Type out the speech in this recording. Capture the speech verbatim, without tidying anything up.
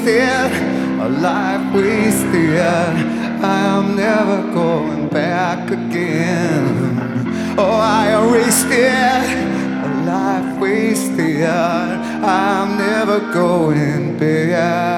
wasted, a life wasted. I'm never going back again. Oh, I erased it, a life wasted. I'm never going back.